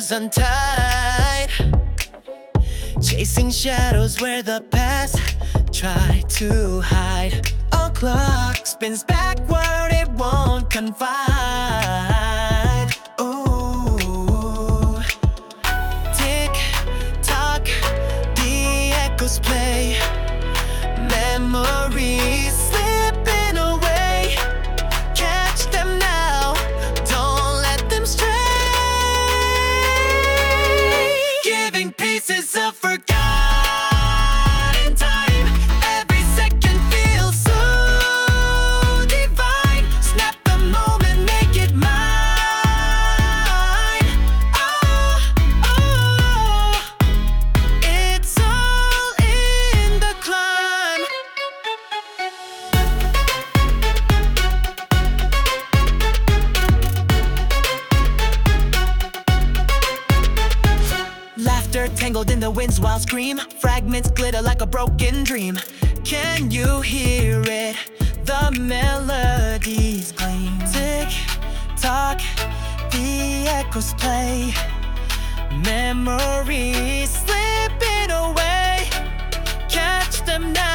shoes untied, chasing shadows where the past tried to hide. A clock spins backward, it won't confide. Ooh, tick tock, the echoes play, memories slipping away. Catch them now, don't let them stray, giving pieces of forgotten time. Every second feels so divine. Snap the moment, make it mine. Oh, oh, it's all in the climb. Laughter tangled in the wind's wild scream. Fragments glitter like a broken dream. Can you hear it? The melodies gleam. Tick tock, the echoes play, memories slipping away. Catch them now.